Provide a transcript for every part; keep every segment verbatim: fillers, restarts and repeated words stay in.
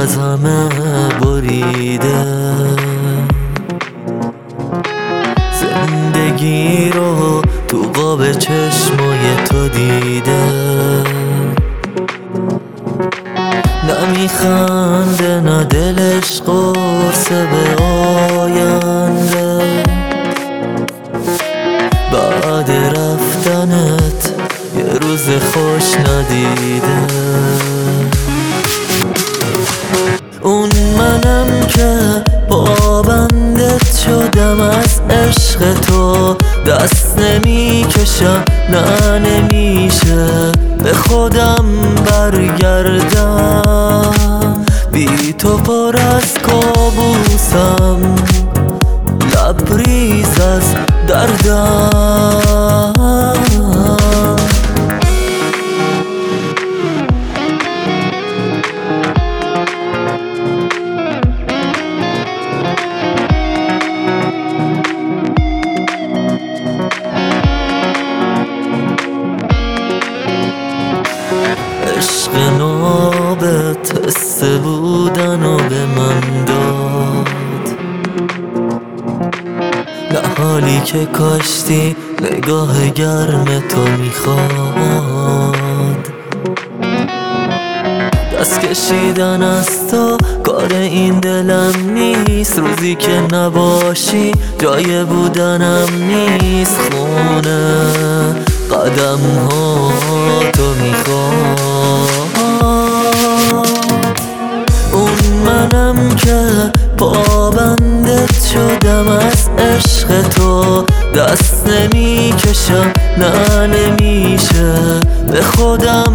از همه بریده، زندگی رو تو قاب چشمای تو دیده. نمیخنده نه دلش قرصه به آینده، بعد رفتنت یه روز خوش ندیده. اون منم که پابندت شدم از عشق تو، دست نمیکشم نه نمیشه به خودم برگردم. بی تو پر از کابوسم، لبریز از دردم. عشق نابت حس بودن و به من داد، نه حالی که کاشتی نگاه گرم تو میخواد. دست کشیدن از تو کار این دلم نیست، روزی که نباشی جای بودنم نیست. خونه قدم ها تو میخواد. اون منم که پابندت شدم از عشق تو، دست نمیکشم نه نمیشه به خودم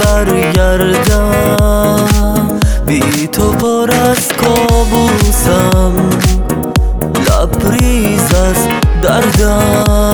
برگردم. بی تو پر از کابوسم، لبریز از دردم.